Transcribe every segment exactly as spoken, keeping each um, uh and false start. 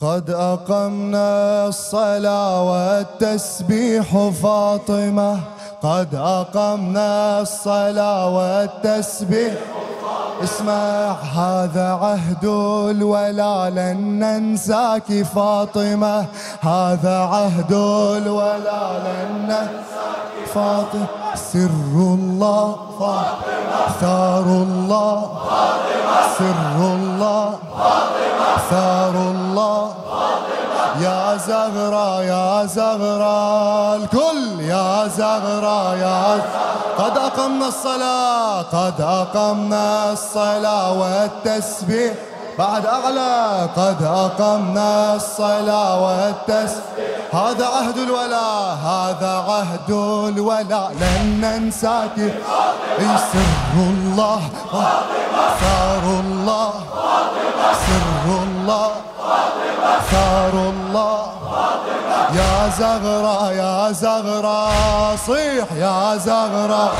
قد أقمنا الصلاة والتسبيح فاطمة، قد أقمنا الصلاة والتسبيح. اسمع هذا عهد الولا لن ننساك فاطمة، هذا عهد الولا لن ننساك فاطمة. سر الله فاطمة، ثار الله فاطمة، سر الله فاطمة، ثار الله فاطمة. يا زغرة يا زغرة الكل، يا زغرة يا زغرة. قد أقمنا الصلاة، قد أقمنا الصلاة والتسبيح. بعد أعلى. قد أقمنا الصلاة والتسبيح. هذا عهد الولا، هذا عهد الولا لن ننساك. سر الله ثار الله، سر الله ثار الله. يا زغرة يا زغرة صيح يا زغرة.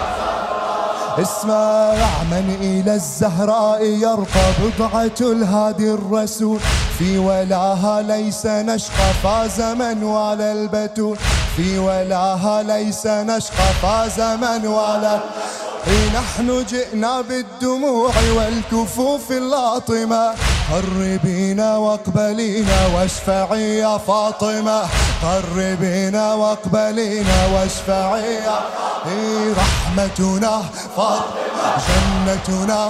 اسمع من إلى الزهراء يرقى بضعة الهادي الرسول، في ولاها ليس نشقى فاز من والى البتول، في ولاها ليس نشقى فاز من والى. نحن جئنا بالدموع والكفوف اللاطمة، قربينا واقبلينا واشفعي يا فاطمة، قربينا واقبلينا واشفعي يا رحمتنا فاطمة جنتنا،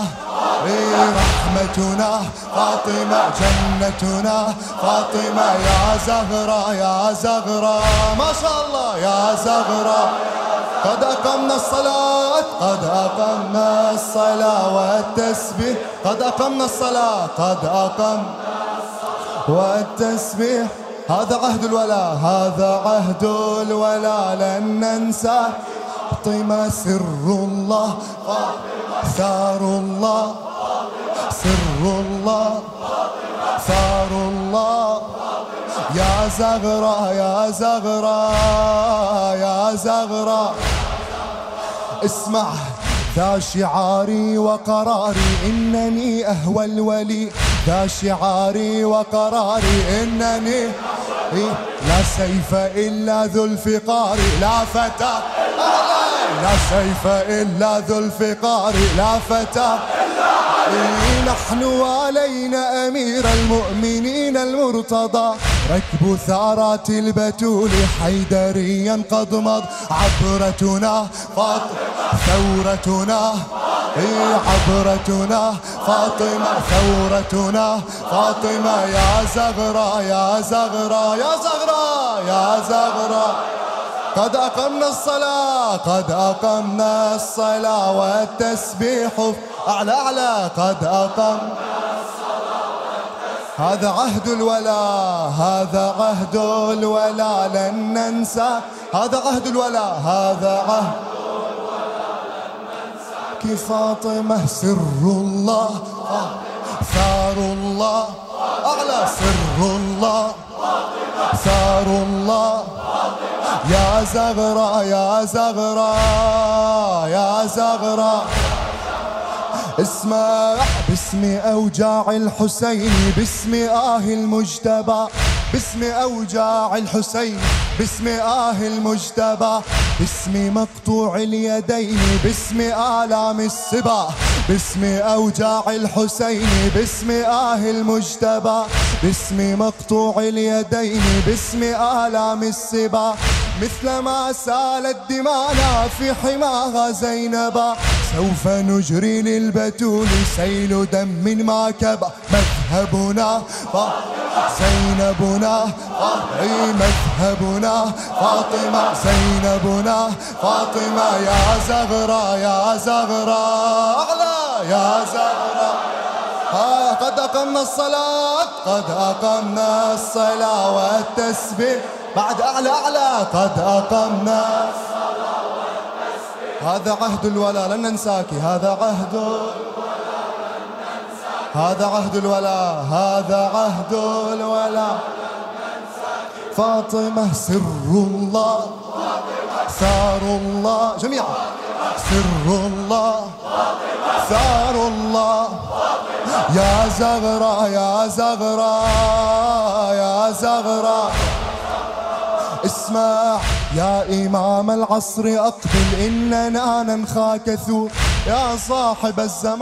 رحمتنا فاطمة جنتنا فاطمة. يا زغرة يا زغرة ما شاء الله يا زغرة. قد أقمنا الصلاة، قد أقمنا الصلاة والتسبيح. قد أقمنا الصلاة، قد أقمنا الصلاة والتسبيح. هذا عهد الولا، هذا عهد الولا لن ننسى. فاطمة سر الله ثار الله، سر الله ثار الله. يا زغرة يا زغرة يا زغرة. اسمع ذا شعاري وقراري إنني أهوى الولي، ذا شعاري وقراري إنني لا سيف إلا ذو الفقار، لا فتى لا سيف إلا ذو الفقار، لا فتى. نحن وعلينا أمير المؤمنين المرتضى، ركب ثارات البتول حيدريا قد مضى. عبرتنا فاطمة ثورتنا، عبرتنا فاطمة ثورتنا فاطمة. يا زغرة يا زغرة يا زغرة يا زغرة. قد أقمنا الصلاة، قد أقمنا الصلاة والتسبيح. أعلى أعلى. قد أقمنا الصلاة والتسبيح. هذا عهد الولا، هذا عهد الولا لن ننسى. هذا عهد الولا، هذا عهد الولا لن ننسى. فاطمة سر الله ثار الله. أعلى. سر الله ثار الله. يا زغرة يا زغرة يا زغرة. اسمع باسم أوجاع الحسين، باسم آه المجتبى، باسم أوجاع الحسين، باسم آه المجتبى، باسم مقطوع اليدين، باسم آلام السبا، باسم أوجاع الحسين، باسم آه المجتبى، باسم مقطوع اليدين، باسم آلام السبا. مثل ما سالت دمانا في حماها زينبا، سوف نجري للبتول سيل دم ما كبا. مذهبنا زينبنا، مذهبنا فاطمة زينبنا فاطمة. يا زغرة يا زغرة أعلى يا زغرة. قد أقمنا الصلاة، قد أقمنا الصلاة والتسبيح. بعد أعلى أعلى. قد أقمنا الصلاة والتسبيح. هذا عهد الولا لن ننساك، هذا عهد الولا لن ننساك، هذا عهد الولا، هذا عهد الولا لن ننساك. فاطمة سر الله ثار الله جميعا، سر الله ثار الله. يا زغرة يا زغرة يا زغرة اسمع يا إمام العصر أقبل إننا ننخاك ثور يا صاحب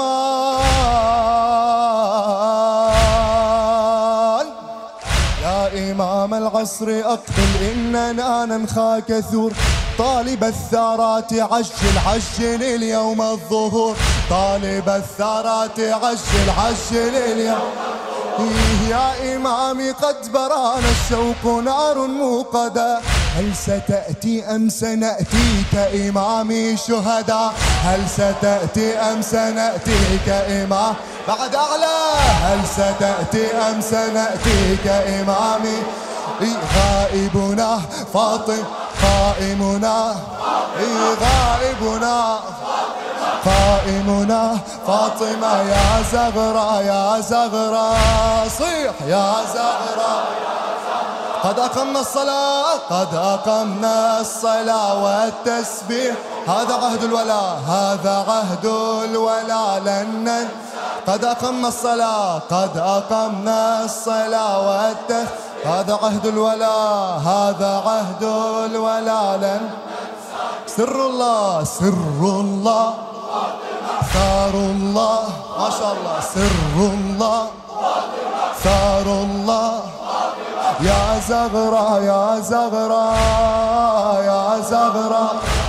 الزمان. يا إمام العصر أقبل إننا ننخاك ثور طالب الثارات عجل عجل اليوم الظهور طالب الثارات عجل عجل اليوم. يا إمامي قد برانا الشوق نار موقدة هل ستأتي أم سنأتيك إمامي شهداء هل ستأتي أم سنأتيك إمام بعد أعلى هل ستأتي أم سنأتيك إمامي غائبنا فاطم قائمنا غائبنا قائمنا فاطمة يا زغرة يا زغرة صيح يا زغرة قد أقمنا الصلاة قد أقمنا الصلاة والتسبيح هذا عهد الولاء هذا عهد الولاء لن قد أقمنا الصلاة قد أقمنا الصلاة والتسبيح هذا عهد الولاء هذا عهد الولاء لن سر الله سر الله ثار الله ما شاء الله سر الله ثار الله يا زغرة يا زغرة يا زغرة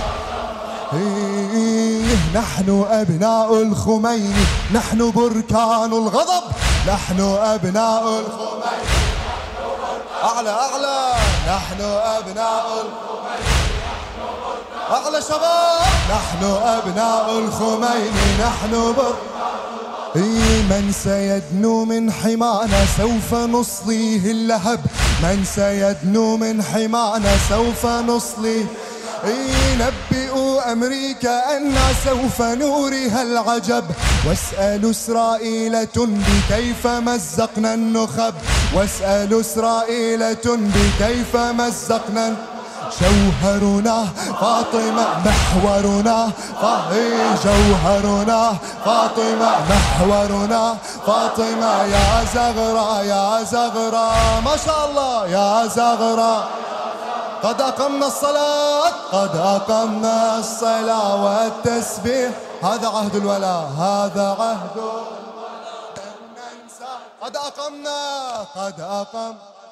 نحن أبناء الخميني نحن بركان الغضب نحن أبناء الخميني أعلى أعلى نحن أبناء الخميني أعلى شباب نحن أبناء الخميني نحن بر من سيدنو من حمانا سوف نصليه اللهب من سيدنو من حمانا سوف نصليه نبئوا أمريكا أن سوف نوريها العجب واسألوا إسرائيل بكيف مزقنا النخب واسألوا إسرائيل بكيف مزقنا جوهرنا فاطمة محورنا جوهرنا فاطمة محورنا فاطمة يا زغرة يا زغرة ما شاء الله يا زغرة قد أقمنا الصلاة قد أقمنا الصلاة والتسبيح هذا عهد الولاء هذا عهد الولاء قد أقمنا قد أقمنا